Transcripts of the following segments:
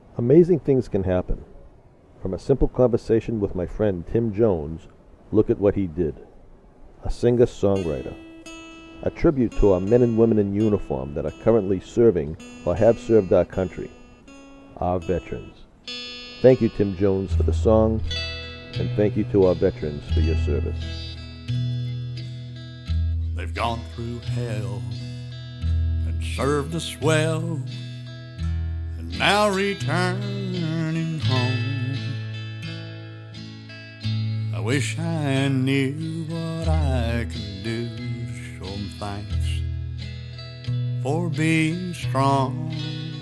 Amazing things can happen. From a simple conversation with my friend Tim Jones, look at what he did. A singer-songwriter. A tribute to our men and women in uniform that are currently serving or have served our country. Our veterans. Thank you, Tim Jones, for the song, and thank you to our veterans for your service. They've gone through hell and served us well, and now returning home. I wish I knew what I could do to show them thanks for being strong.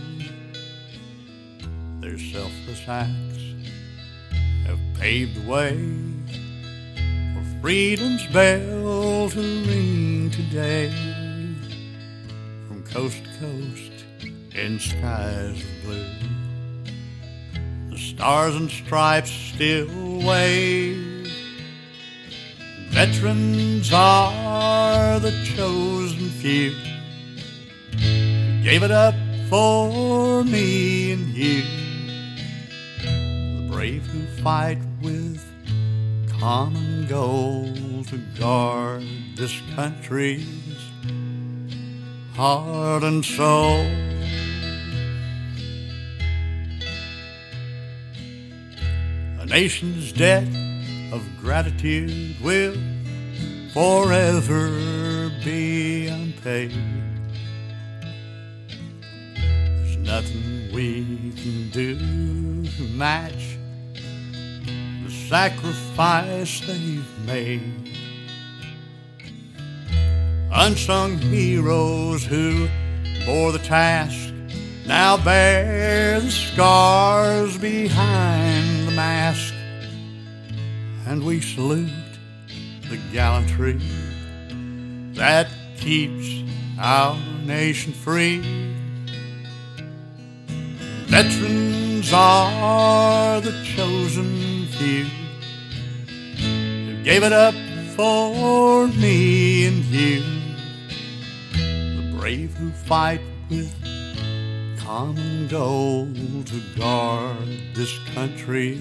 Their selfless acts have paved the way for freedom's bell to ring today, from coast to coast in skies of blue. The stars and stripes still wave. Veterans are the chosen few who gave it up for me and you. The brave who fight with common goal to guard this country's heart and soul. A nation's debt of gratitude will forever be unpaid. There's nothing we can do to match the sacrifice they've made. Unsung heroes who bore the task now bear the scars behind the mask, and we salute the gallantry that keeps our nation free. Veterans are the chosen few who gave it up for me and you. The brave who fight with common goal to guard this country's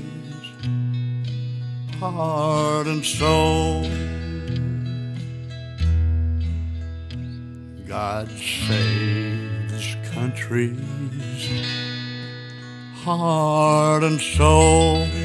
heart and soul. God save this country's heart and soul.